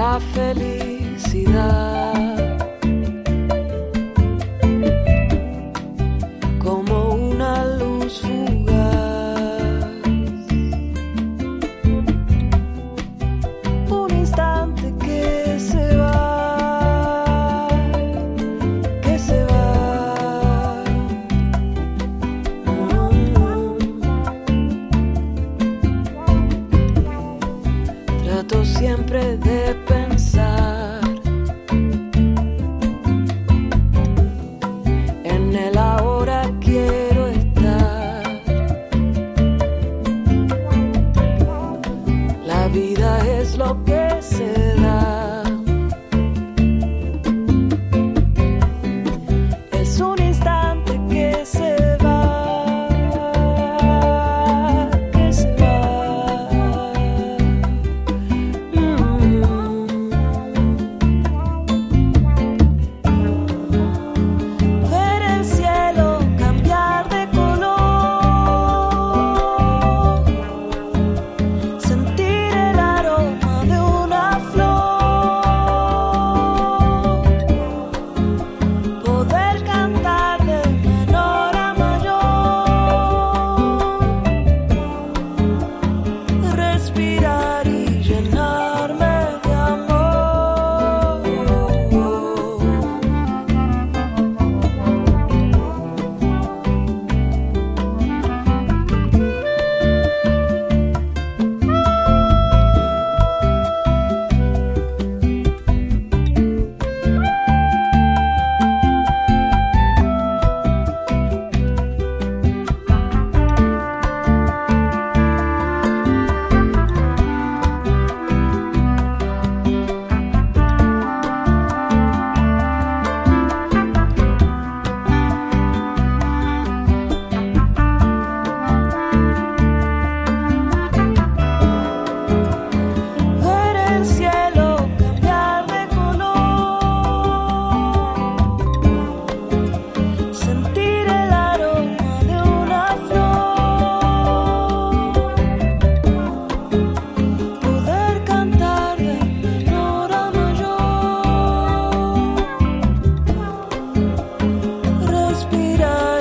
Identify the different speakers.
Speaker 1: la felicidad. Como una luz fugaz, un instante que se va, que se va. Trato siempre de pensar en el ahora. Quiero estar. La vida es lo que se da. Es un instante que se va, que se va. Ver el cielo cambiar de color, sentir el aroma de una flor, poder cantar de menor a mayor, respirar y llenarme de amor. Ver el cielo cambiar de color, sentir el aroma de una flor, poder cantar de menor a mayor, respirar